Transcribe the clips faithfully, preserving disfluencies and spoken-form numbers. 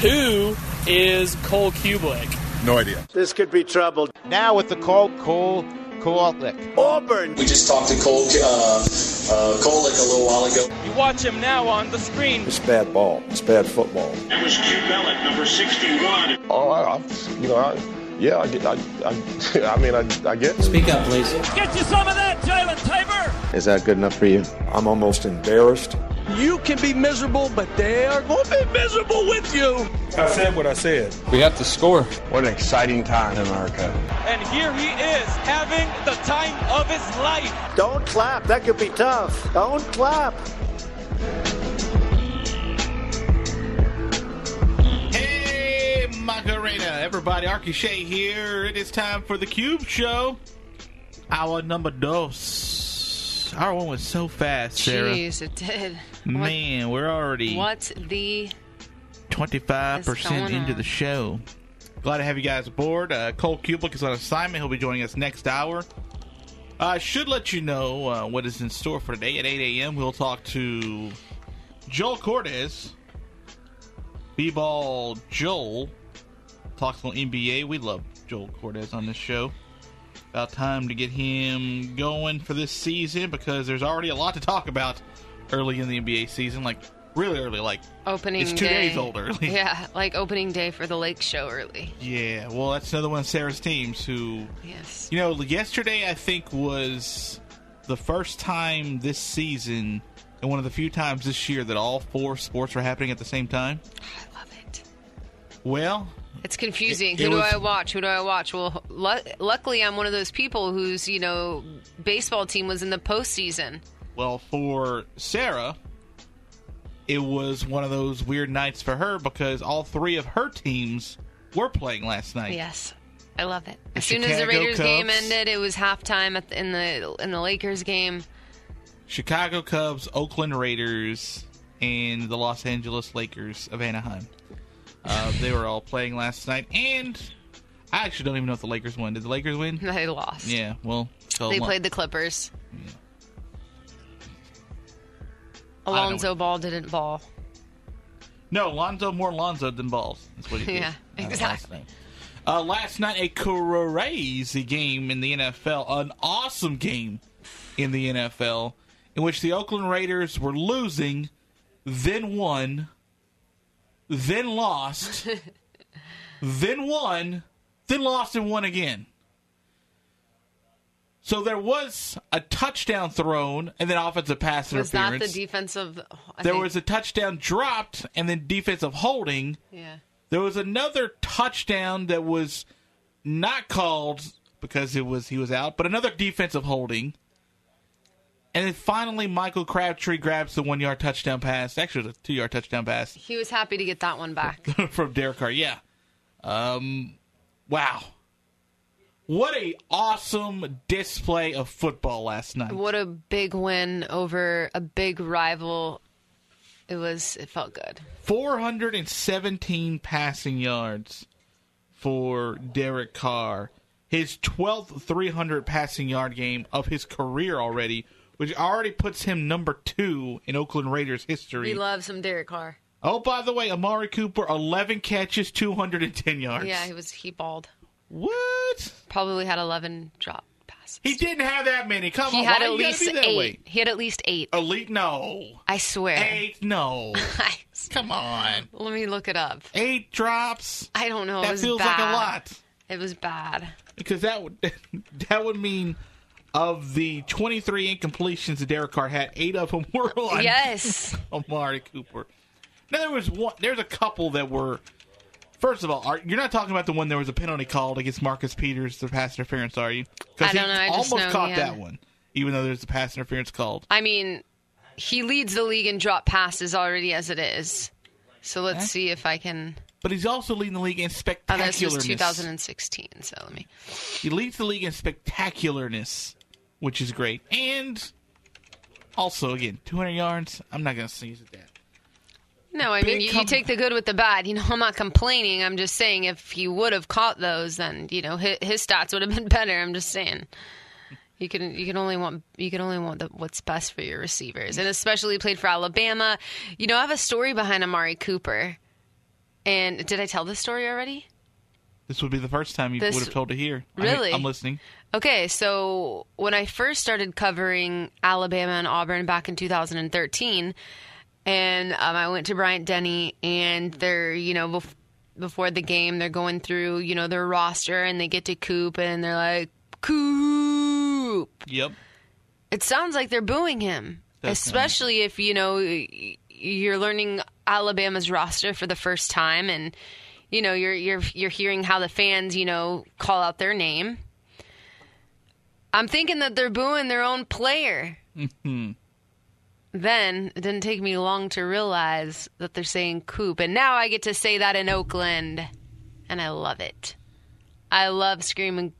Who is Cole Cubelic? No idea. This could be trouble. Now with the call, Cole Cowalick. Auburn. We just talked to Cole uh, uh, Cowalick a little while ago. You watch him now on the screen. It's bad ball. It's bad football. That was Cubelic, number sixty-one. Oh, I, I, you know, I, yeah, I get, I, I, I mean, I, I get. Speak up, please. Get you some of that, Jalen Tabor. Is that good enough for you? I'm almost embarrassed. You can be miserable, but they are going to be miserable with you. I said what I said. We have to score. What an exciting time in America. And here he is, having the time of his life. Don't clap. That could be tough. Don't clap. Hey, Macarena. Everybody, Arky Shea here. It is time for the Cube Show. Our number dos. Our one was so fast, Sarah. Jeez, it did. Man, what, we're already what's the twenty-five percent into the show. Glad to have you guys aboard. Uh, Cole Cubelic is on assignment. He'll be joining us next hour. I uh, should let you know uh, what is in store for today. At eight a.m., we'll talk to Joel Cordes. B-Ball Joel talks on N B A. We love Joel Cordes on this show. About time to get him going for this season because there's already a lot to talk about early in the N B A season. Like, really early. Like, opening it's two day. days old early. Yeah, like opening day for the Lake Show early. Yeah, well, that's another one of Sarah's teams who, yes. You know, yesterday I think was the first time this season and one of the few times this year that all four sports were happening at the same time. I love it. Well, it's confusing. It, Who it do was, I watch? Who do I watch? Well, lu- luckily I'm one of those people whose, you know, baseball team was in the postseason. Well, for Sarah, it was one of those weird nights for her because all three of her teams were playing last night. Yes, I love it. The as soon Chicago as the Raiders Cubs, game ended, it was halftime at the, in the in the Lakers game. Chicago Cubs, Oakland Raiders, and the Los Angeles Lakers of Anaheim. Uh, they were all playing last night, and I actually don't even know if the Lakers won. Did the Lakers win? They lost. Yeah, well, so they lo- played the Clippers. Yeah. Alonzo Ball didn't ball. No, Lonzo more Lonzo than balls. That's what he did. Yeah, exactly. Uh, last night. Uh, last night, a crazy game in the N F L, an awesome game in the N F L, in which the Oakland Raiders were losing, then won, then lost, then won, then lost and won again. So there was a touchdown thrown and then offensive pass was interference. Was that the defensive? I there think. was a touchdown dropped and then defensive holding. Yeah. There was another touchdown that was not called because it was he was out, but another defensive holding. And then finally, Michael Crabtree grabs the one-yard touchdown pass. Actually, the two-yard touchdown pass. He was happy to get that one back. From Derek Carr, yeah. Um, wow. What a awesome display of football last night. What a big win over a big rival. It was. It felt good. four hundred seventeen passing yards for Derek Carr. His twelfth three hundred passing yard game of his career already, which already puts him number two in Oakland Raiders history. We love some Derek Carr. Oh, by the way, Amari Cooper, eleven catches, two hundred ten yards. Yeah, he was he balled. What? Probably had eleven drop passes. He didn't have that many. Come he on, had why at you least gotta be that eight. way? He had at least eight. Elite? No. I swear. Eight? No. Come on. Let me look it up. Eight drops? I don't know. That it was feels bad. like a lot. It was bad. Because that would that would mean of the twenty-three incompletions that Derek Carr had, eight of them were on yes. Amari Cooper. Now there was one. There's a couple that were. First of all, are, you're not talking about the one there was a penalty called against Marcus Peters, the pass interference, are you? I don't know. I almost just know caught he had... that one, even though there's a pass interference called. I mean, he leads the league in drop passes already as it is. So let's okay. see if I can. But he's also leading the league in spectacularness. Oh, this was two thousand sixteen, so let me. He leads the league in spectacularness, which is great. And also, again, two hundred yards. I'm not going to sneeze at that. No, I Big mean, you, com- you take the good with the bad. You know, I'm not complaining. I'm just saying if he would have caught those, then, you know, his, his stats would have been better. I'm just saying. You can you can only want you can only want the, what's best for your receivers, and especially played for Alabama. You know, I have a story behind Amari Cooper. And did I tell this story already? This would be the first time you This- would have told to hear. Really? I, I'm listening. Okay, so when I first started covering Alabama and Auburn back in two thousand thirteen, and um, I went to Bryant-Denny, and they're, you know, bef- before the game, they're going through, you know, their roster, and they get to Coop, and they're like, Coop! Yep. It sounds like they're booing him, Definitely. especially if, you know, y- you're learning Alabama's roster for the first time, and, you know, you're you're you're hearing how the fans, you know, call out their name. I'm thinking that they're booing their own player. Mhm. Then it didn't take me long to realize that they're saying Coop, and now I get to say that in Oakland, and I love it. I love screaming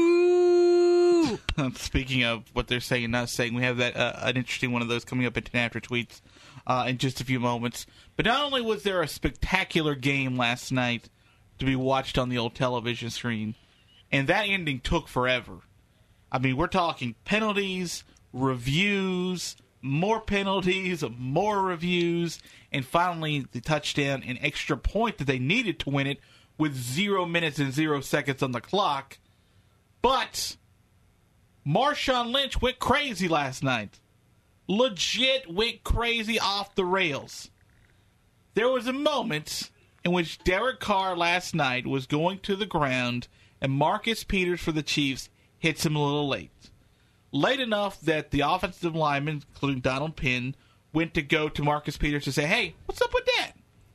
Coop. Speaking of what they're saying and not saying, we have that uh, an interesting one of those coming up in ten After Tweets uh, in just a few moments. But not only was there a spectacular game last night to be watched on the old television screen, and that ending took forever. I mean, we're talking penalties, reviews, more penalties, more reviews, and finally the touchdown and extra point that they needed to win it with zero minutes and zero seconds on the clock. But Marshawn Lynch went crazy last night. Legit went crazy off the rails. There was a moment in which Derek Carr last night was going to the ground and Marcus Peters for the Chiefs hits him a little late. Late enough that the offensive lineman, including Donald Penn, went to go to Marcus Peters to say, hey, what's up with that?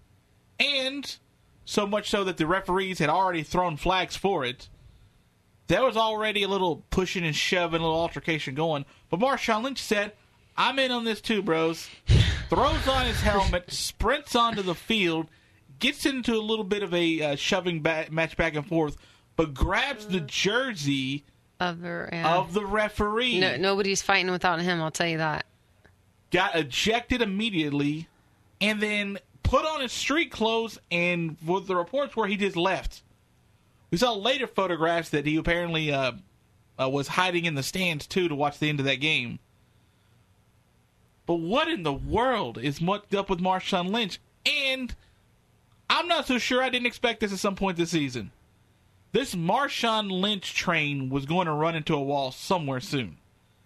And so much so that the referees had already thrown flags for it. There was already a little pushing and shoving, a little altercation going. But Marshawn Lynch said, I'm in on this too, bros. Throws on his helmet, sprints onto the field, gets into a little bit of a uh, shoving back, match back and forth, but grabs the jersey Of the, yeah. of the referee. No, nobody's fighting without him, I'll tell you that. Got ejected immediately, and then put on his street clothes, and what the reports were, he just left. We saw later photographs that he apparently uh, uh, was hiding in the stands, too, to watch the end of that game. But what in the world is mucked up with Marshawn Lynch? And I'm not so sure I didn't expect this at some point this season. This Marshawn Lynch train was going to run into a wall somewhere soon.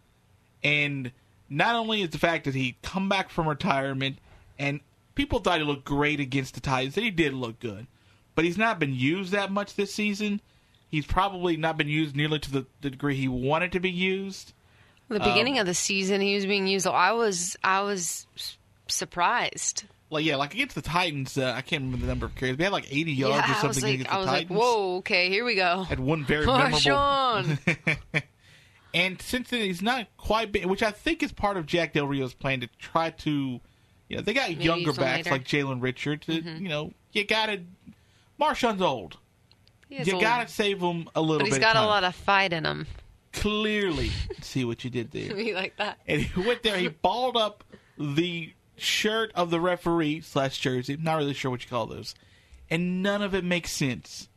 And not only is the fact that he'd come back from retirement, and people thought he looked great against the Titans, and he did look good, but he's not been used that much this season. He's probably not been used nearly to the, the degree he wanted to be used. The beginning um, of the season, he was being used. I was, I was surprised. Like yeah, like against the Titans, uh, I can't remember the number of carries. We had like eighty yards yeah, or something I was like, against I the was Titans. like, whoa, okay, here we go. Had one very Marshawn. memorable. And since then, he's not quite been, which I think is part of Jack Del Rio's plan to try to, you know, they got Maybe younger use him backs later. like Jalen Richard. To, Mhm. You know, you got to. Marshawn's old. He is You old, got to save him a little but bit. he's got of a time. lot of fight in him. Clearly, see what you did there. Me like that. And he went there. He balled up the shirt of the referee slash jersey. Not really sure what you call those. And none of it makes sense.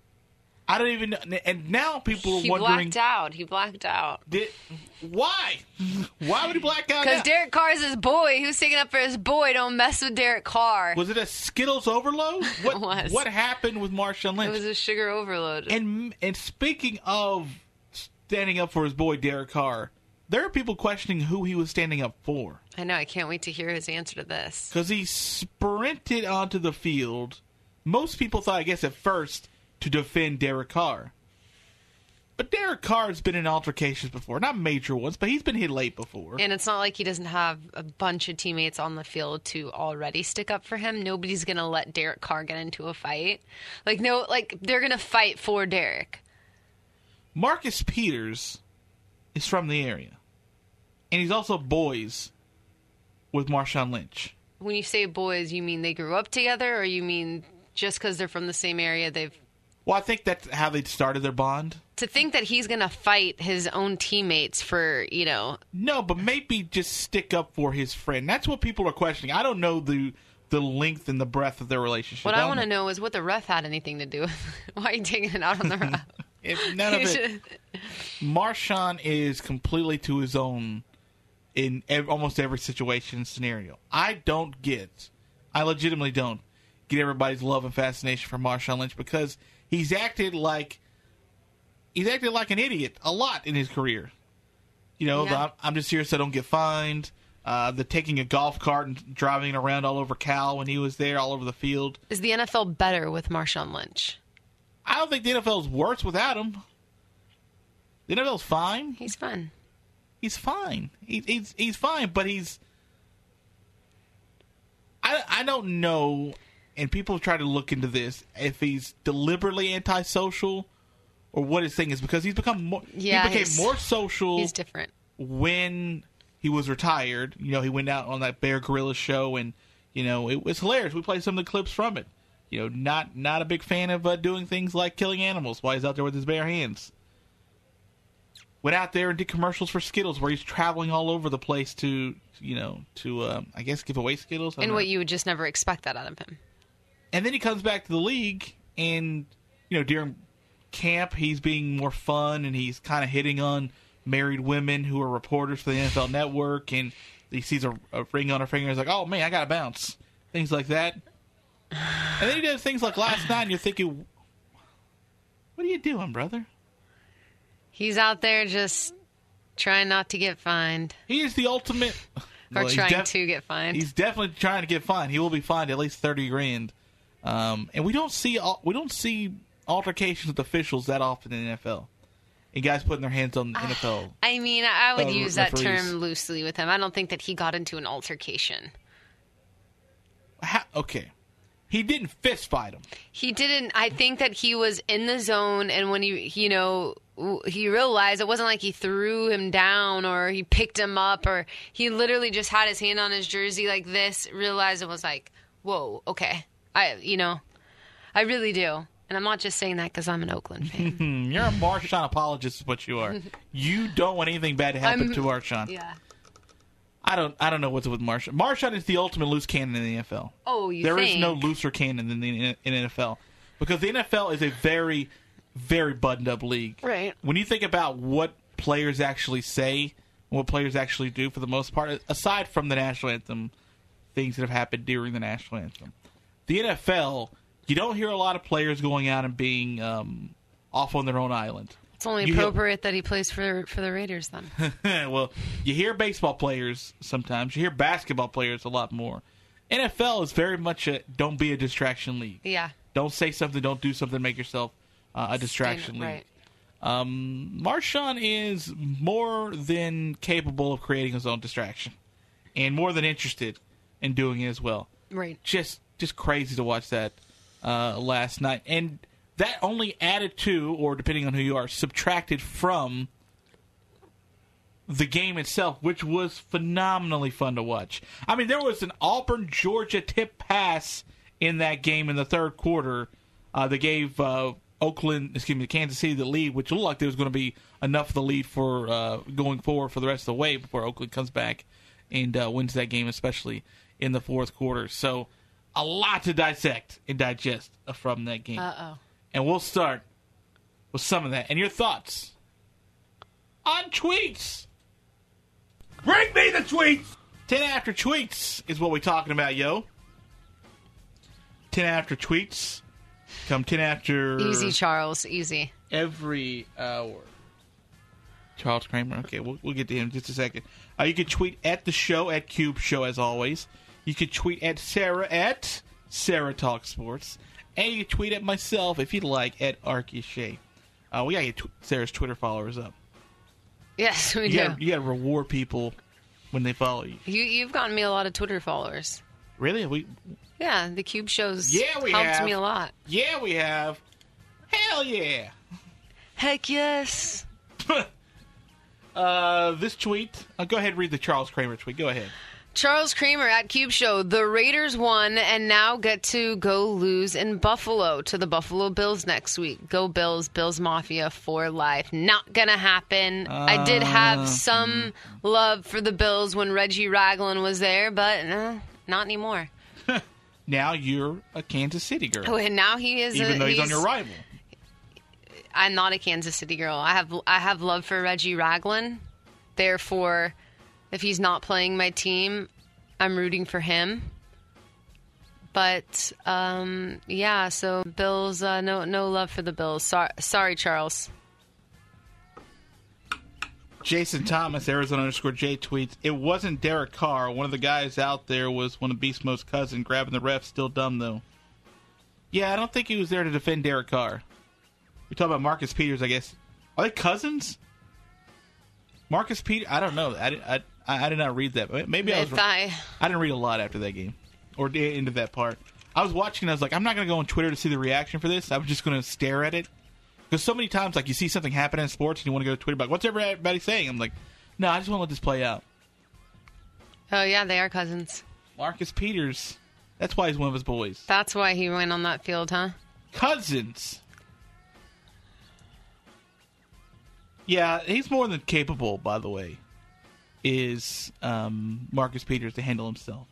I don't even know. And now people are He wondering. blacked out. He blacked out. Did, why? Why would he black out? Because now? Derek Carr's his boy. He was sticking up for his boy. Don't mess with Derek Carr. Was it a Skittles overload? What, It was. what happened with Marshawn Lynch? It was a sugar overload. And and speaking of standing up for his boy Derek Carr, there are people questioning who he was standing up for. I know. I can't wait to hear his answer to this. Because he sprinted onto the field. Most people thought, I guess, at first, to defend Derek Carr. But Derek Carr has been in altercations before. Not major ones, but he's been hit late before. And it's not like he doesn't have a bunch of teammates on the field to already stick up for him. Nobody's going to let Derek Carr get into a fight. Like, no, like, they're going to fight for Derek. Marcus Peters is from the area. And he's also boys with Marshawn Lynch. When you say boys, you mean they grew up together, or you mean just because they're from the same area, they've... Well, I think that's how they started their bond. To think that he's going to fight his own teammates for, you know... No, but maybe just stick up for his friend. That's what people are questioning. I don't know the the length and the breadth of their relationship. What I, don't want to know is what the ref had anything to do with why are you taking it out on the ref? If none of it. Marshawn is completely to his own in ev- almost every situation and scenario. I don't get, I legitimately don't get everybody's love and fascination for Marshawn Lynch because he's acted like he's acted like an idiot a lot in his career. You know, Yeah. the, I'm just here so I don't get fined. Uh, the taking a golf cart and driving it around all over Cal when he was there, all over the field. Is the N F L better with Marshawn Lynch? I don't think the N F L is worse without him. The N F L's fine. He's fun. He's fine. He, he's he's fine, but he's. I I don't know, and people try to look into this if he's deliberately antisocial or what his thing is because he's become more. Yeah, he became he's- more social. He's different. When he was retired. You know, he went out on that Bear Grylls show, and you know it was hilarious. We played some of the clips from it. You know, not not a big fan of uh, doing things like killing animals while he's out there with his bare hands. Went out there and did commercials for Skittles, where he's traveling all over the place to, you know, to um, I guess give away Skittles. I don't And know. what you would just never expect that out of him. And then he comes back to the league, and you know, during camp, he's being more fun, and he's kind of hitting on married women who are reporters for the N F L Network, and he sees a, a ring on her finger, and he's like, "Oh man, I gotta bounce," things like that. And then he does things like last night, and you're thinking, "What are you doing, brother?" He's out there just trying not to get fined. He is the ultimate. Or Well, he's trying def- to get fined. He's definitely trying to get fined. He will be fined at least thirty grand. Um, and we don't see al- we don't see altercations with officials that often in the N F L. And guys putting their hands on the N F L. I mean, I would uh, use that referees. term loosely with him. I don't think that he got into an altercation. How, okay, he didn't fist fight him. He didn't. I think that he was in the zone, and when he, you know, w- he realized it wasn't like he threw him down or he picked him up, or he literally just had his hand on his jersey like this. Realized it was like, whoa, okay, I, you know, I really do. And I'm not just saying that because I'm an Oakland fan. You're a Marshawn apologist, is what you are. You don't want anything bad to happen I'm- to Marshawn. Yeah. I don't. I don't know what's with Marshawn. Marshawn is the ultimate loose cannon in the N F L. Oh, you There think? is no looser cannon than the in the N F L because the N F L is a very, very buttoned up league. Right. When you think about what players actually say, what players actually do, for the most part, aside from the national anthem, things that have happened during the national anthem, the N F L, you don't hear a lot of players going out and being um, off on their own island. It's only You appropriate that he plays for for the Raiders then. Well, you hear baseball players sometimes. You hear basketball players a lot more. N F L is very much a don't be a distraction league. Yeah. Don't say something. Don't do something. Make yourself uh, a distraction league. Right. Um, Marshawn is more than capable of creating his own distraction, and more than interested in doing it as well. Right. Just, just crazy to watch that uh, last night, and that only added to, or depending on who you are, subtracted from the game itself, which was phenomenally fun to watch. I mean, there was an Auburn-Georgia tip pass in that game in the third quarter uh, that gave uh, Oakland, excuse me, Kansas City the lead, which looked like there was going to be enough of the lead for uh, going forward for the rest of the way before Oakland comes back and uh, wins that game, especially in the fourth quarter. So a lot to dissect and digest from that game. Uh-oh. And we'll start with some of that. And your thoughts on tweets. Bring me the tweets! ten after tweets is what we're talking about, yo. ten after tweets. Come ten after... Easy, Charles. Easy. Every hour. Charles Kramer. Okay, we'll, we'll get to him in just a second. Uh, you can tweet at the show, at Cube Show, as always. You can tweet at Sarah, at Sarah Talk Sports. And you can tweet at myself, if you'd like, at Arky Shea. Uh, we got to get tw- Sarah's Twitter followers up. Yes, we You do. gotta, you got to reward people when they follow you. You, you've gotten me a lot of Twitter followers. Really? We? Yeah, the Cube shows Yeah, we helped have. me a lot. Yeah, we have. Hell yeah. Heck yes. uh, this tweet. Uh, go ahead and read the Charles Kramer tweet. Go ahead. Charles Kramer at Cube Show. The Raiders won and now get to go lose in Buffalo to the Buffalo Bills next week. Go Bills, Bills Mafia for life. Not gonna happen. Uh, I did have some love for the Bills when Reggie Ragland was there, but uh, not anymore. Now you're a Kansas City girl. Oh, and now he is. Even a, though he's, he's on your rival. I'm not a Kansas City girl. I have I have love for Reggie Ragland. Therefore, if he's not playing my team, I'm rooting for him. But um, yeah, so Bills, uh, no no love for the Bills. Sorry, sorry, Charles. Jason Thomas, Arizona underscore J tweets, it wasn't Derek Carr. One of the guys out there was one of Beast Mode's cousin grabbing the ref. Still dumb, though. Yeah, I don't think he was there to defend Derek Carr. We talk about Marcus Peters, I guess. Are they cousins? Marcus Peters? I don't know. I, did, I, I did not read that. Maybe I was wrong. I didn't read a lot after that game. Or into that part. I was watching and I was like, I'm not going to go on Twitter to see the reaction for this. I was just going to stare at it. Because so many times, like, you see something happen in sports and you want to go to Twitter, like, what's everybody saying? I'm like, no, I just want to let this play out. Oh, yeah, they are cousins. Marcus Peters. That's why he's one of his boys. That's why he went on that field, huh? Cousins. Yeah, he's more than capable, by the way, is um, Marcus Peters to handle himself.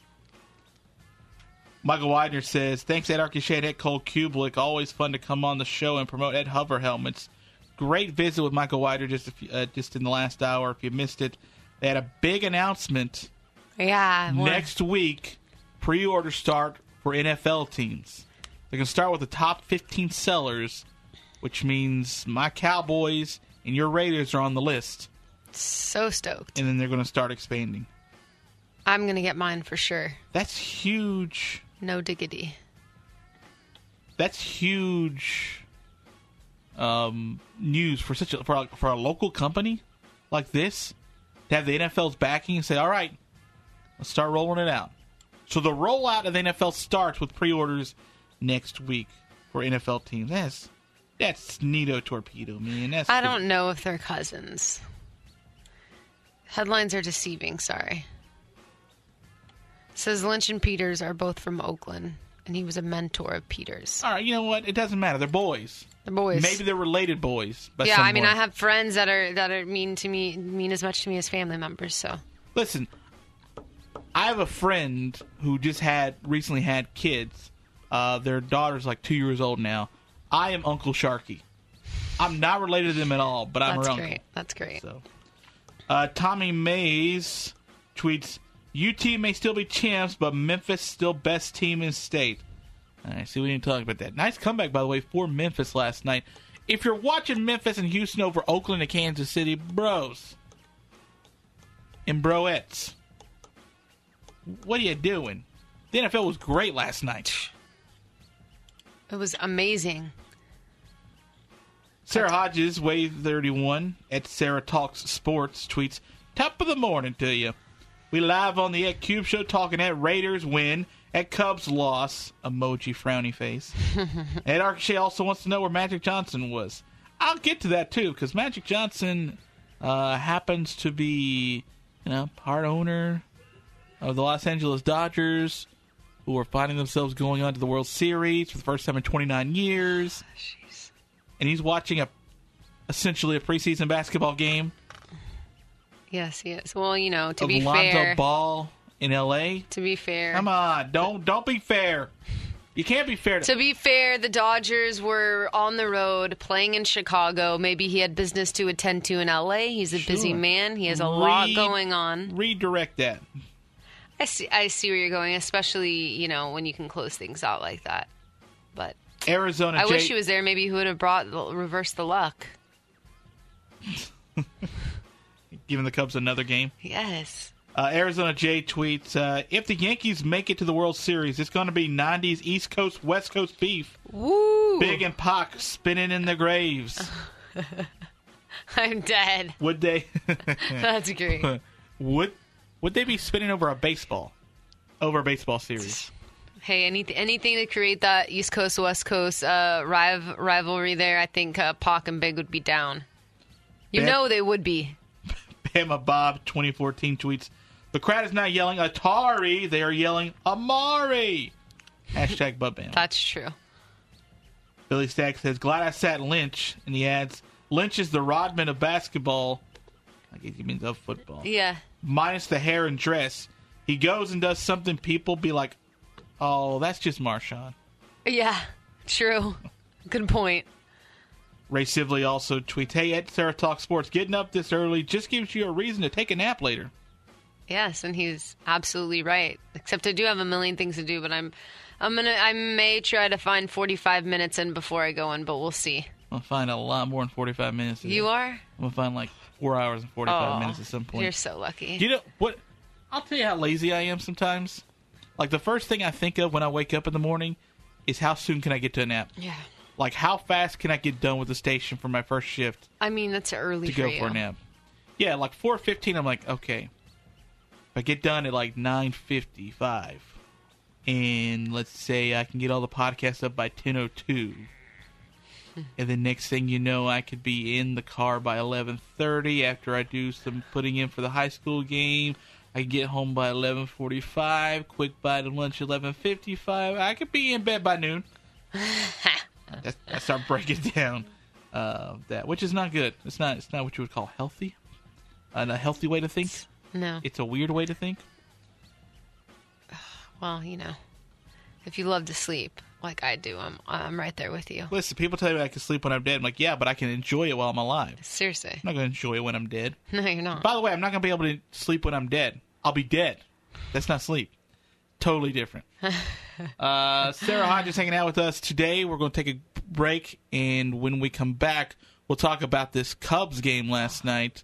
Michael Widener says, thanks Ed Arquette, Ed Cole Kublik. Always fun to come on the show and promote Ed Hover helmets. Great visit with Michael Widener just a few, uh, just in the last hour. If you missed it, they had a big announcement. Yeah. Next week, pre-order start for N F L teams. They're going to start with the top fifteen sellers, which means my Cowboys and your Raiders are on the list. So stoked. And then they're going to start expanding. I'm going to get mine for sure. That's huge. No diggity. That's huge um, news for such a, for a, for a local company like this to have the N F L's backing and say, all right, let's start rolling it out. So the rollout of the N F L starts with pre-orders next week for N F L teams. That's that's neato torpedo, man. That's I cool. don't know if they're cousins. Headlines are deceiving, sorry. It says Lynch and Peters are both from Oakland, and he was a mentor of Peters. All right, you know what? It doesn't matter. They're boys. They're boys. Maybe they're related boys. But yeah, I mean, I have friends that are that are mean to me, mean as much to me as family members. So listen, I have a friend who just had recently had kids. Uh, their daughter's like two years old now. I am Uncle Sharky. I'm not related to them at all, but I'm That's her uncle. great. That's great. So, uh, Tommy Mays tweets, U T may still be champs, but Memphis still best team in state. All right, see, we didn't talk about that. Nice comeback, by the way, for Memphis last night. If you're watching Memphis and Houston over Oakland and Kansas City, bros and broettes, what are you doing? The N F L was great last night. It was amazing. Sarah Hodges, Wave thirty-one, at Sarah Talks Sports, tweets, top of the morning to you. We live on the Ed Cube Show talking at Raiders win, at Cubs loss, emoji frowny face. Ed Arquette also wants to know where Magic Johnson was. I'll get to that, too, because Magic Johnson uh, happens to be, you know, part owner of the Los Angeles Dodgers, who are finding themselves going on to the World Series for the first time in twenty-nine years. Jeez. And he's watching a essentially a preseason basketball game. Yes, yes. Well, you know, to of be Lonzo fair, Ball in L A. To be fair, come on, don't don't be fair. You can't be fair. To, to be fair, the Dodgers were on the road playing in Chicago. Maybe he had business to attend to in L A. He's a sure. busy man. He has a Re- lot going on. Redirect that. I see. I see where you're going, especially you know when you can close things out like that. But Arizona. I Jay- wish he was there. Maybe he would have brought reversed the luck. Giving the Cubs another game. Yes. Uh, Arizona Jay tweets, uh, if the Yankees make it to the World Series, it's going to be nineties East Coast, West Coast beef. Woo! Big and Pac spinning in their graves. I'm dead. Would they? That's great. Would would they be spinning over a baseball? Over a baseball series? Hey, anything, anything to create that East Coast, West Coast uh, riv- rivalry there, I think uh, Pac and Big would be down. You Bam- know they would be. Bama Bob twenty fourteen tweets, the crowd is not yelling Atari, they are yelling Amari. Hashtag Bub Bam. That's true. Billy Stack says, glad I sat Lynch. And he adds, Lynch is the Rodman of basketball. I guess he means of football. Yeah. Minus the hair and dress. He goes and does something people be like, oh, that's just Marshawn. Yeah, true. Good point. Ray Sibley also tweets, hey, at Sarah Talk Sports, getting up this early just gives you a reason to take a nap later. Yes, and he's absolutely right. Except I do have a million things to do, but I'm, I'm gonna, I may try to find forty-five minutes in before I go in, but we'll see. I'll find a lot more than forty-five minutes. You do. are? I'm gonna find like four hours and forty-five oh, minutes at some point. You're so lucky. You know what? I'll tell you how lazy I am sometimes. Like the first thing I think of when I wake up in the morning is how soon can I get to a nap? Yeah. Like how fast can I get done with the station for my first shift? I mean, that's early to for go you. for a nap. Yeah, like four fifteen. I'm like, okay. If I get done at like nine fifty-five, and let's say I can get all the podcasts up by ten oh two, and then next thing you know, I could be in the car by eleven thirty after I do some putting in for the high school game. I can get home by eleven forty-five, quick bite of lunch eleven fifty-five. I could be in bed by noon. that's, I start breaking down uh, that, which is not good. It's not. It's not what you would call healthy. And a healthy way to think. No. It's a weird way to think. Well, you know, if you love to sleep like I do, I'm I'm right there with you. Listen, people tell me I can sleep when I'm dead. I'm like, yeah, but I can enjoy it while I'm alive. Seriously. I'm not going to enjoy it when I'm dead. No, you're not. By the way, I'm not going to be able to sleep when I'm dead. I'll be dead. That's not sleep. Totally different. uh, Sarah Hodges hanging out with us today. We're going to take a break, and when we come back, we'll talk about this Cubs game last night.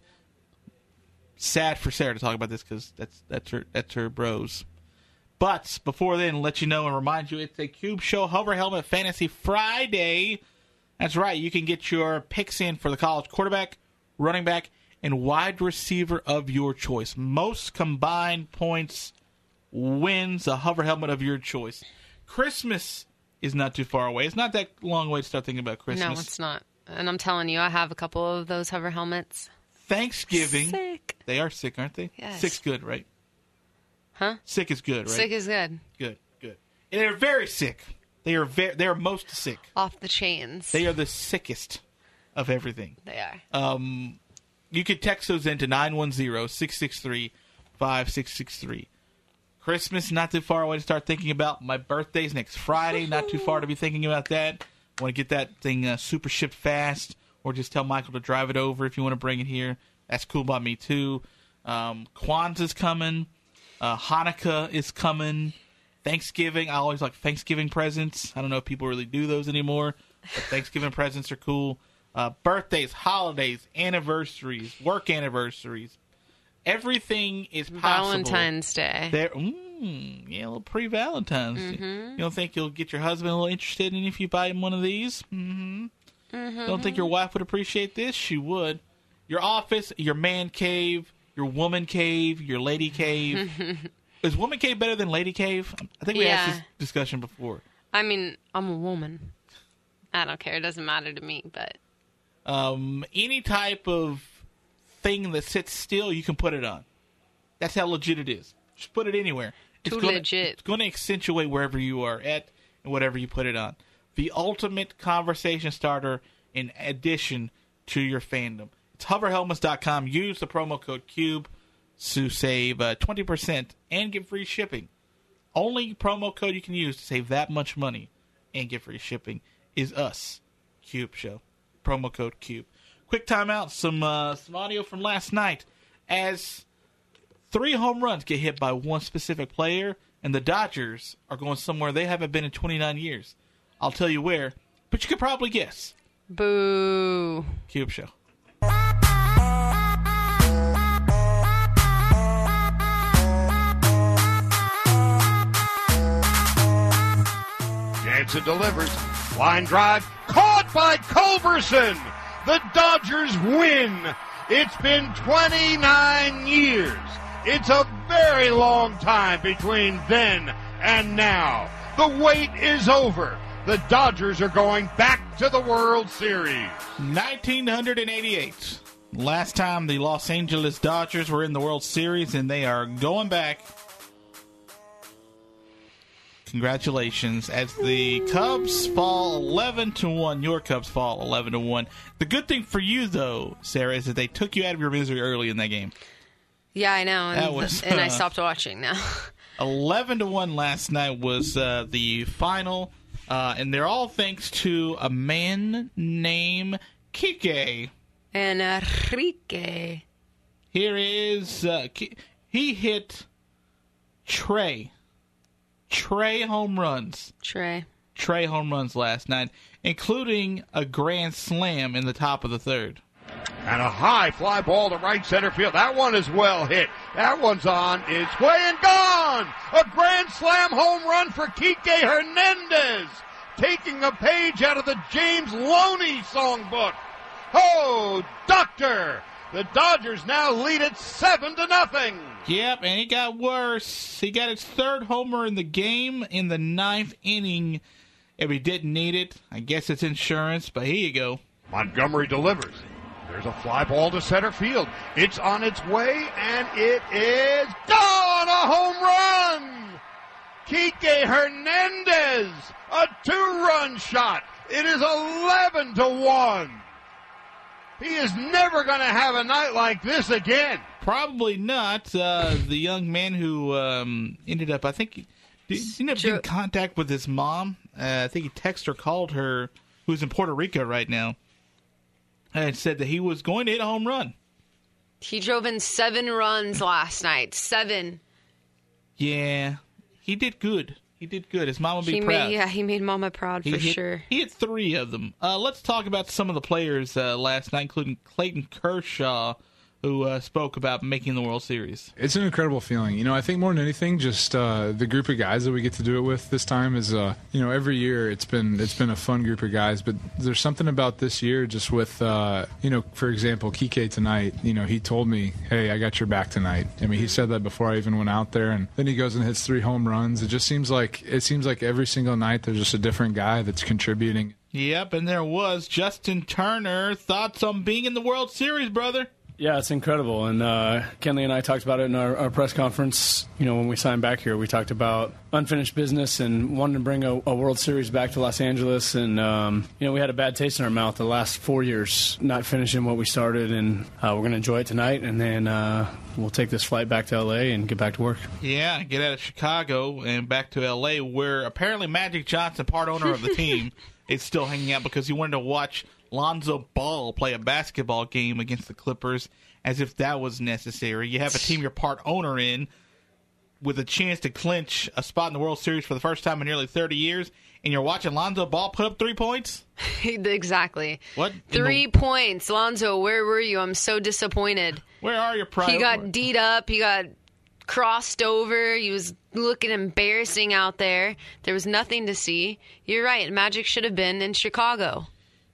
Sad for Sarah to talk about this because that's that's her that's her bros. But before then, let you know and remind you, it's a Cube Show Hover Helmet Fantasy Friday. That's right. You can get your picks in for the college quarterback, running back, and wide receiver of your choice. Most combined points wins a hover helmet of your choice. Christmas is not too far away. It's not that long way to start thinking about Christmas. No, it's not. And I'm telling you, I have a couple of those hover helmets. Thanksgiving. Sick. They are sick, aren't they? Yes. Sick's good, right? Huh? Sick is good, right? Sick is good. Good, good. And they're very sick. They are very, they are most sick. Off the chains. They are the sickest of everything. They are. Um, you can text those into nine one zero, six six three, five six six three. Christmas, not too far away to start thinking about. My birthday's next Friday, not too far to be thinking about that. I want to get that thing uh, super shipped fast, or just tell Michael to drive it over if you want to bring it here. That's cool by me, too. Um, Kwanzaa's coming. Uh, Hanukkah is coming. Thanksgiving. I always like Thanksgiving presents. I don't know if people really do those anymore, but Thanksgiving presents are cool. Uh, birthdays, holidays, anniversaries, work anniversaries. Everything is possible. Valentine's Day. There, mm, yeah, a little pre-Valentine's Mm-hmm. Day. You don't think you'll get your husband a little interested in if you buy him one of these? Mm-hmm. Mm-hmm. Don't think your wife would appreciate this? She would. Your office, your man cave, your woman cave, your lady cave. Is woman cave better than lady cave? I think we Yeah. had this discussion before. I mean, I'm a woman. I don't care. It doesn't matter to me, but... Um, any type of thing that sits still, you can put it on. That's how legit it is. Just put it anywhere. It's Too gonna, legit. It's going to accentuate wherever you are at and whatever you put it on. The ultimate conversation starter in addition to your fandom. It's hover helmets dot com. Use the promo code CUBE to save uh, twenty percent and get free shipping. Only promo code you can use to save that much money and get free shipping is us, Cube Show. Promo code CUBE. Quick timeout. Some uh, some audio from last night as three home runs get hit by one specific player, and the Dodgers are going somewhere they haven't been in twenty-nine years. I'll tell you where, but you could probably guess. Boo. Cube Show. Jansen delivers. Line drive. Caught by Culberson. The Dodgers win. It's been twenty-nine years. It's a very long time between then and now. The wait is over. The Dodgers are going back to the World Series. nineteen eighty-eight. Last time the Los Angeles Dodgers were in the World Series, and they are going back. Congratulations. As the Cubs fall eleven to one, your Cubs fall eleven to one. The good thing for you, though, Sarah, is that they took you out of your misery early in that game. Yeah, I know. And, That was, and I uh, stopped watching now. eleven to one last night was uh, the final, uh, and they're all thanks to a man named Kike. Enrique. Here is uh, Ki- he hit Trey. Trey home runs. Trey. Trey home runs last night, including a grand slam in the top of the third. And a high fly ball to right center field. That one is well hit. That one's on its way and gone. A grand slam home run for Kike Hernandez, taking a page out of the James Loney songbook. Oh, doctor! The Dodgers now lead it seven to nothing. Yep, and it got worse. He got his third homer in the game in the ninth inning. If he didn't need it, I guess it's insurance, but here you go. Montgomery delivers. There's a fly ball to center field. It's on its way, and it is gone! A home run! Kike Hernandez, a two-run shot. It is eleven to one. He is never going to have a night like this again. Probably not. Uh, the young man who um, ended up, I think, he, did he end up getting in contact with his mom. Uh, I think he texted or called her, who's in Puerto Rico right now, and said that he was going to hit a home run. He drove in seven runs last night. Seven. Yeah, he did good. He did good. His mom would be he proud. Made, yeah, he made Mama proud he for hit, sure. He hit three of them. Uh, let's talk about some of the players uh, last night, including Clayton Kershaw, who uh, spoke about making the World Series. It's an incredible feeling. You know, I think more than anything, just uh, the group of guys that we get to do it with this time is, uh, you know, every year it's been it's been a fun group of guys. But there's something about this year just with, uh, you know, for example, Kike tonight, you know, he told me, hey, I got your back tonight. I mean, he said that before I even went out there. And then he goes and hits three home runs. It just seems like it seems like every single night there's just a different guy that's contributing. Yep, and there was Justin Turner. Thoughts on being in the World Series, brother? Yeah, it's incredible. And uh, Kenley and I talked about it in our, our press conference. You know, when we signed back here, we talked about unfinished business and wanting to bring a, a World Series back to Los Angeles. And, um, you know, we had a bad taste in our mouth the last four years, not finishing what we started. And uh, we're going to enjoy it tonight. And then uh, we'll take this flight back to L A and get back to work. Yeah, get out of Chicago and back to L A, where apparently Magic Johnson, part owner of the team, is still hanging out because he wanted to watch Lonzo Ball play a basketball game against the Clippers, as if that was necessary. You have a team you're part owner in with a chance to clinch a spot in the World Series for the first time in nearly thirty years, and you're watching Lonzo Ball put up three points? Exactly. What? Three the... points. Lonzo, where were you? I'm so disappointed. Where are your priorities? He got D'd up. He got crossed over. He was looking embarrassing out there. There was nothing to see. You're right. Magic should have been in Chicago.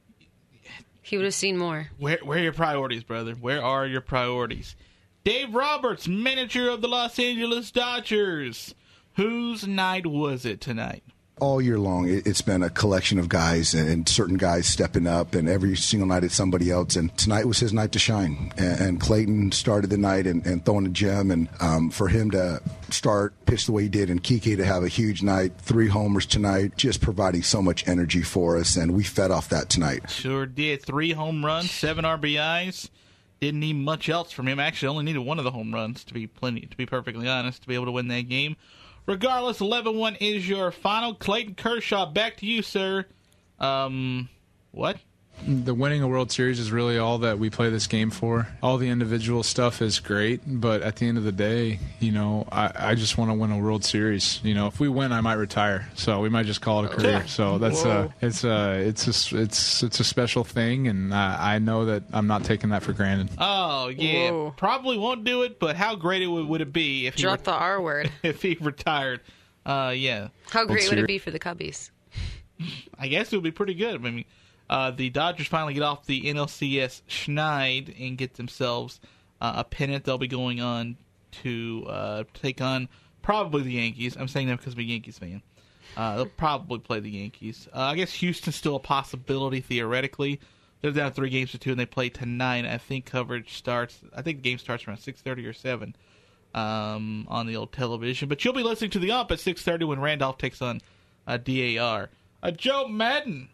He would have seen more. Where, where are your priorities, brother? Where are your priorities? Dave Roberts, manager of the Los Angeles Dodgers. Whose night was it tonight? All year long, it's been a collection of guys and certain guys stepping up, and every single night it's somebody else. And tonight was his night to shine. And Clayton started the night and, and throwing a gem. And um, for him to start, pitch the way he did, and Kike to have a huge night, three homers tonight, just providing so much energy for us. And we fed off that tonight. Sure did. Three home runs, seven R B Is. Didn't need much else from him. Actually, only needed one of the home runs, to be plenty, to be perfectly honest, to be able to win that game. Regardless, eleven one is your final. Clayton Kershaw, back to you, sir. Um, what? The winning a World Series is really all that we play this game for. All the individual stuff is great, but at the end of the day, you know, I, I just want to win a World Series. You know, if we win, I might retire, so we might just call it a career. So that's a, it's a, it's a, it's it's a special thing, and I, I know that I'm not taking that for granted. Oh yeah, Whoa. Probably won't do it, but how great it would, would it be if drop he the R word if he retired? Uh, yeah. How great would it be for the Cubbies? I guess it would be pretty good. I mean. Uh, the Dodgers finally get off the N L C S schneid and get themselves uh, a pennant. They'll be going on to uh, take on probably the Yankees. I'm saying that because I'm a Yankees fan. Uh, they'll probably play the Yankees. Uh, I guess Houston's still a possibility theoretically. They're down three games to two, and they play tonight. I think coverage starts. I think the game starts around six thirty or seven um, on the old television. But you'll be listening to the Ump at six thirty when Randolph takes on uh, D A R. Uh, Joe Madden.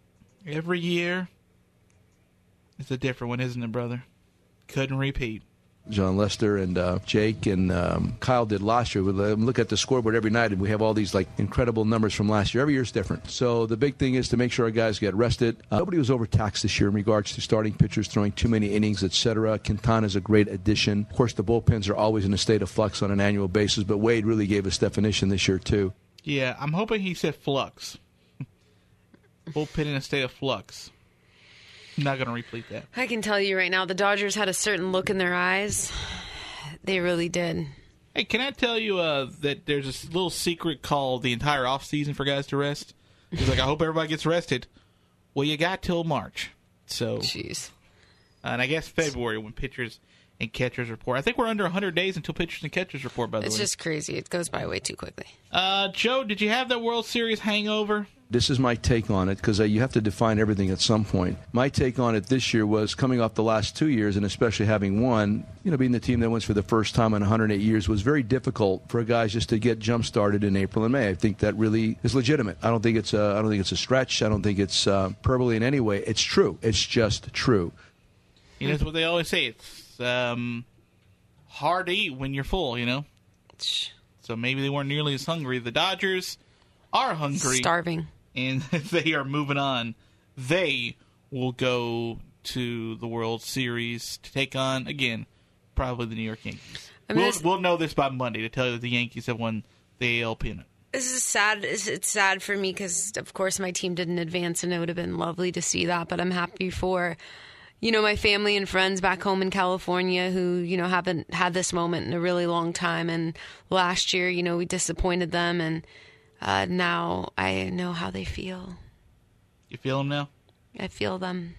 Every year, it's a different one, isn't it, brother? Couldn't repeat. John Lester and uh, Jake and um, Kyle did last year. We look at the scoreboard every night, and we have all these like incredible numbers from last year. Every year is different. So the big thing is to make sure our guys get rested. Uh, nobody was overtaxed this year in regards to starting pitchers throwing too many innings, et cetera. Quintana is a great addition. Of course, the bullpens are always in a state of flux on an annual basis, but Wade really gave us definition this year too. Yeah, I'm hoping he said flux. Bullpen in a state of flux. I'm not going to repeat that. I can tell you right now, the Dodgers had a certain look in their eyes. They really did. Hey, can I tell you uh, that there's a little secret called the entire offseason for guys to rest? He's like, I hope everybody gets rested. Well, you got till March. So, Jeez. Uh, and I guess February when pitchers and catchers report. I think we're under one hundred days until pitchers and catchers report, by the it's way. It's just crazy. It goes by way too quickly. Uh, Joe, did you have that World Series hangover? This is my take on it, because uh, you have to define everything at some point. My take on it this year was coming off the last two years, and especially having won, you know, being the team that wins for the first time in one hundred eight years, was very difficult for guys just to get jump-started in April and May. I think that really is legitimate. I don't think it's a, I don't think it's a stretch. I don't think it's uh, hyperbole in any way. It's true. It's just true. You know, that's what they always say. It's um, hard to eat when you're full, you know? So maybe they weren't nearly as hungry. The Dodgers are hungry. Starving. And they are moving on. They will go to the World Series to take on, again, probably the New York Yankees. I mean, we'll, we'll know this by Monday to tell you that the Yankees have won the A L pennant. This is sad. It's sad for me because, of course, my team didn't advance, and it would have been lovely to see that. But I'm happy for, you know, my family and friends back home in California who, you know, haven't had this moment in a really long time. And last year, you know, we disappointed them, and Uh, now I know how they feel. You feel them now? I feel them.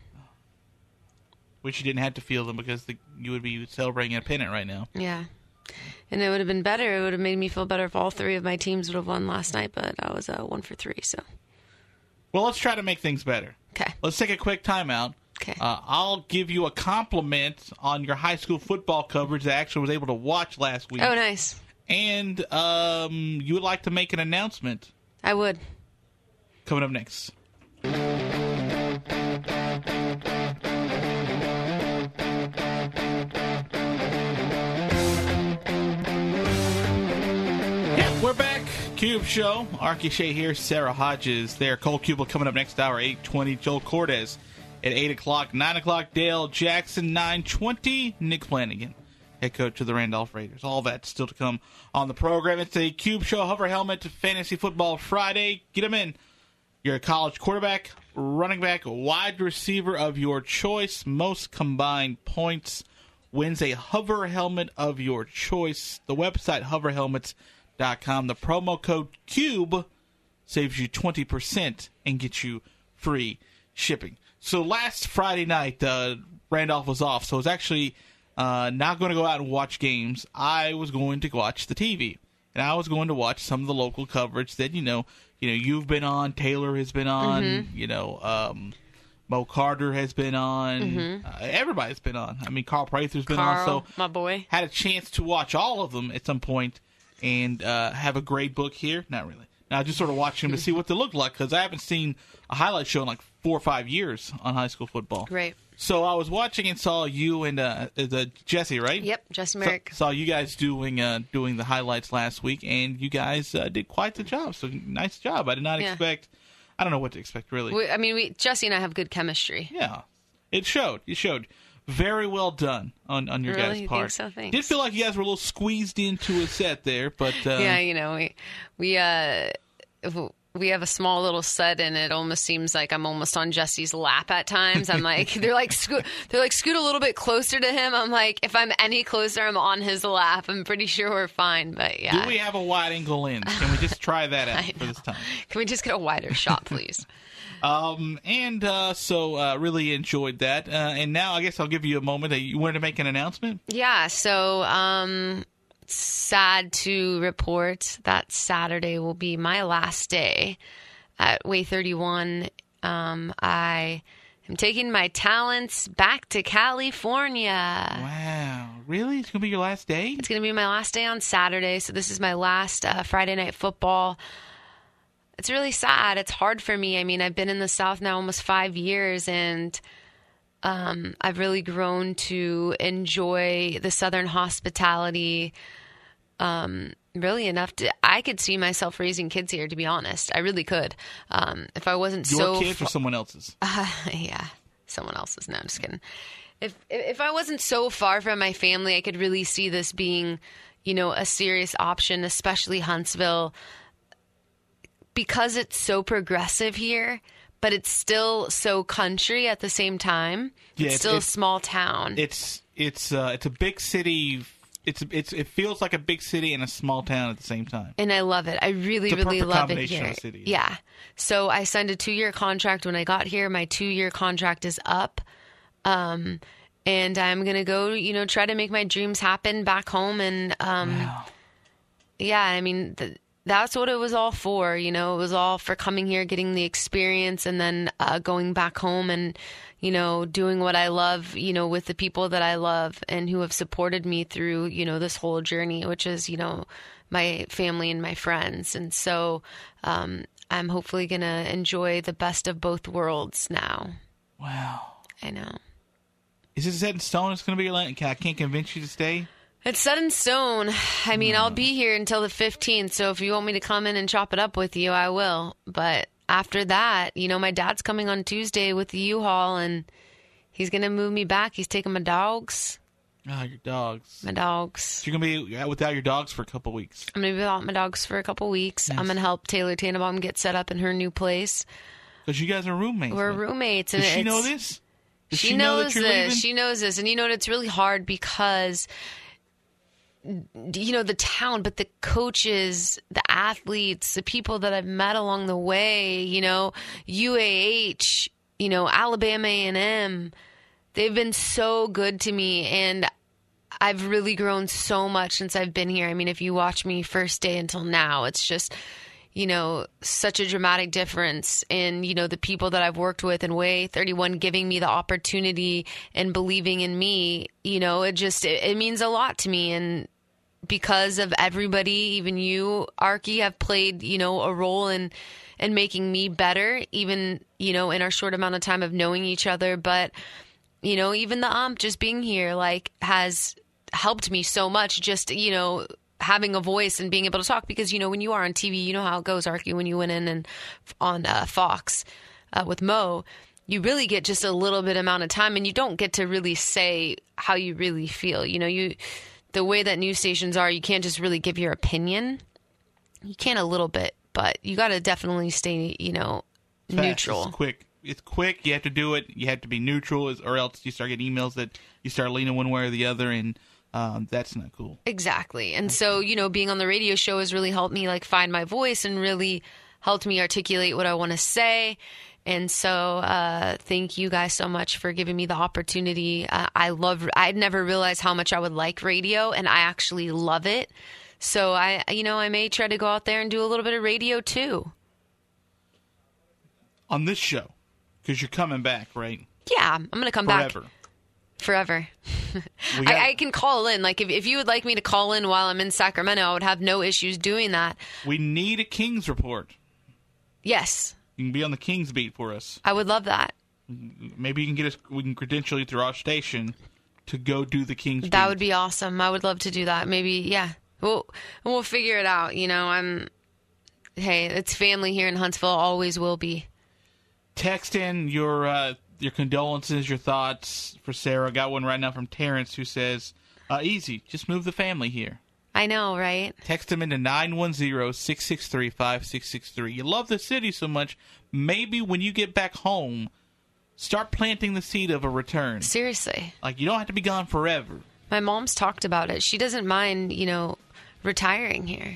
Wish you didn't have to feel them because the, you would be celebrating a pennant right now. Yeah. And it would have been better. It would have made me feel better if all three of my teams would have won last night, but I was uh, one for three, so. Well, let's try to make things better. Okay. Let's take a quick timeout. Okay. Uh, I'll give you a compliment on your high school football coverage that I actually was able to watch last week. Oh, nice. And um, you would like to make an announcement. I would. Coming up next. Yeah, we're back. Cube Show. Arky Shea here. Sarah Hodges there. Cole Cube coming up next hour, eight twenty. Joel Cordes at eight o'clock. nine o'clock, Dale Jackson. nine twenty, Nick Flanagan, head coach of the Randolph Raiders. All that still to come on the program. It's a Cube Show Hover Helmet Fantasy Football Friday. Get them in. You're a college quarterback, running back, wide receiver of your choice. Most combined points wins a hover helmet of your choice. The website, hover helmets dot com. The promo code CUBE saves you twenty percent and gets you free shipping. So last Friday night, uh, Randolph was off, so it was actually Uh, not going to go out and watch games. I was going to watch the T V, and I was going to watch some of the local coverage that you know, you know, you've been on. Taylor has been on. Mm-hmm. You know, um, Mo Carter has been on. Mm-hmm. Uh, everybody's been on. I mean, Carl Prather's been Carl, on. So my boy, had a chance to watch all of them at some point, and uh, have a great book here. Not really. Now, just sort of watching them to see what they look like because I haven't seen a highlight show in like four or five years on high school football. Right. So I was watching and saw you and uh, the Jesse, right? Yep, Jesse Merrick. So, saw you guys doing uh, doing the highlights last week, and you guys uh, did quite the job. So nice job. I did not yeah. expect. I don't know what to expect really. We, I mean, we Jesse and I have good chemistry. Yeah, it showed. It showed. Very well done on, on your really? guys' part. Think so? Thanks. Did feel like you guys were a little squeezed into a set there, but uh, yeah, you know, we we uh. we have a small little set, and it almost seems like I'm almost on Jesse's lap at times. I'm like, they're like, scoot, they're like, scoot a little bit closer to him. I'm like, if I'm any closer, I'm on his lap. I'm pretty sure we're fine, but yeah. Do we have a wide angle lens? Can we just try that out for this time? Can we just get a wider shot, please? um, and uh, so uh, really enjoyed that. Uh, and now I guess I'll give you a moment. You wanted to make an announcement? Yeah. So, um, sad to report that Saturday will be my last day at Way thirty-one. Um, I am taking my talents back to California. Wow. Really? It's going to be your last day? It's going to be my last day on Saturday. So this is my last uh, Friday Night Football. It's really sad. It's hard for me. I mean, I've been in the South now almost five years, and Um, I've really grown to enjoy the Southern hospitality, um, really enough to, I could see myself raising kids here, to be honest. I really could. Um, if I wasn't Your so... Your kids or someone else's? Uh, yeah, someone else's. No, I'm just kidding. If, if I wasn't so far from my family, I could really see this being, you know, a serious option, especially Huntsville, because it's so progressive here. But it's still so country at the same time. Yeah, it's, it's still it's, a small town. It's it's uh, it's a big city. It's it's it feels like a big city and a small town at the same time. And I love it. I really, it's a really love it combination here. Of cities. Yeah. So I signed a two-year contract when I got here. My two-year contract is up, um, and I'm gonna go. You know, try to make my dreams happen back home. And um, wow. yeah, I mean. The, That's what it was all for, you know, it was all for coming here, getting the experience, and then uh, going back home and, you know, doing what I love, you know, with the people that I love and who have supported me through, you know, this whole journey, which is, you know, my family and my friends. And so um, I'm hopefully going to enjoy the best of both worlds now. Wow. I know. Is it set in stone? It's going to be like, I can't convince you to stay? It's set in stone. I mean, I'll be here until the fifteenth, so if you want me to come in and chop it up with you, I will. But after that, you know, my dad's coming on Tuesday with the U-Haul, and he's going to move me back. He's taking my dogs. Ah, oh, your dogs. My dogs. So you're going to be without your dogs for a couple weeks. I'm going to be without my dogs for a couple weeks. Nice. I'm going to help Taylor Tannenbaum get set up in her new place. Because you guys are roommates. We're right? roommates. Does And she it's, know this? Does she, she knows know that you're this. leaving? She knows this. And you know what? It's really hard because... you know, the town, but the coaches, the athletes, the people that I've met along the way, you know, U A H, you know, Alabama A and M, they've been so good to me. And I've really grown so much since I've been here. I mean, if you watch me first day until now, it's just, you know, such a dramatic difference in, you know, the people that I've worked with and Way thirty-one giving me the opportunity and believing in me. You know, it just, it, it means a lot to me. And because of everybody, even you, Arky, have played, you know, a role in, in making me better, even, you know, in our short amount of time of knowing each other. But, you know, even the ump just being here, like, has helped me so much, just, you know, having a voice and being able to talk, because, you know, when you are on T V, you know how it goes, Arky, when you went in and on uh, Fox uh, with Mo, you really get just a little bit amount of time and you don't get to really say how you really feel. You know, you, the way that news stations are, you can't just really give your opinion. You can a little bit, but you got to definitely stay, you know, Fast. neutral. It's quick. It's quick. You have to do it. You have to be neutral, or else you start getting emails that you start leaning one way or the other, and um, that's not cool. Exactly. And so, you know, being on the radio show has really helped me, like, find my voice and really helped me articulate what I want to say. And so uh, thank you guys so much for giving me the opportunity. Uh, I love, I'd never realized how much I would like radio, and I actually love it. So I, you know, I may try to go out there and do a little bit of radio too. On this show, because you're coming back, right? Yeah, I'm going to come Forever. back. Forever. We got- I, I can call in. Like, if, if you would like me to call in while I'm in Sacramento, I would have no issues doing that. We need a Kings report. Yes. You can be on the Kings beat for us. I would love that. Maybe you can get us. We can credential you through our station to go do the Kings beat. That would be awesome. I would love to do that. Maybe, yeah. We'll we'll figure it out. You know, I'm. Hey, it's family here in Huntsville. Always will be. Text in your uh, your condolences, your thoughts for Sarah. I got one right now from Terrence who says, uh, "Easy, just move the family here." I know, right? Text him into nine one zero, six six three, five six six three. You love the city so much, maybe when you get back home, start planting the seed of a return. Seriously. Like, you don't have to be gone forever. My mom's talked about it. She doesn't mind, you know, retiring here.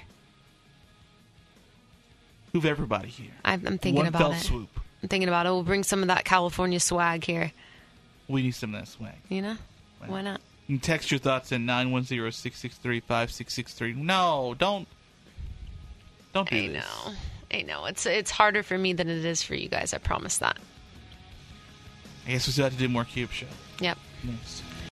Move everybody here. I'm, I'm thinking One about fell it. swoop. I'm thinking about it. We'll bring some of that California swag here. We need some of that swag. You know? Why, Why not? You can text your thoughts in nine one zero, six six three, five six six three. No, don't. Don't do I this. know. I know. It's it's harder for me than it is for you guys. I promise that. I guess we still have to do more Cube Show. Yep. Next.